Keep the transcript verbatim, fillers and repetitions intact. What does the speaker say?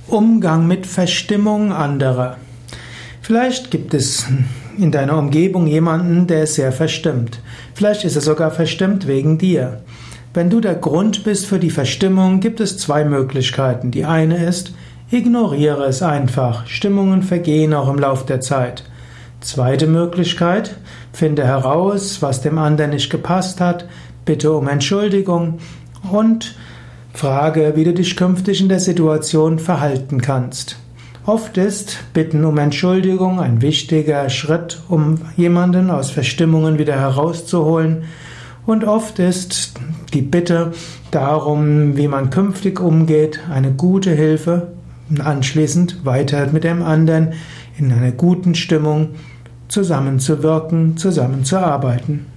Umgang mit Verstimmung anderer. Vielleicht gibt es in deiner Umgebung jemanden, der ist sehr verstimmt. Vielleicht ist er sogar verstimmt wegen dir. Wenn du der Grund bist für die Verstimmung, gibt es zwei Möglichkeiten. Die eine ist, ignoriere es einfach. Stimmungen vergehen auch im Lauf der Zeit. Zweite Möglichkeit, finde heraus, was dem anderen nicht gepasst hat, bitte um Entschuldigung und frage, wie du dich künftig in der Situation verhalten kannst. Oft ist Bitten um Entschuldigung ein wichtiger Schritt, um jemanden aus Verstimmungen wieder herauszuholen. Und oft ist die Bitte darum, wie man künftig umgeht, eine gute Hilfe, und anschließend weiter mit dem anderen in einer guten Stimmung zusammenzuwirken, zusammenzuarbeiten.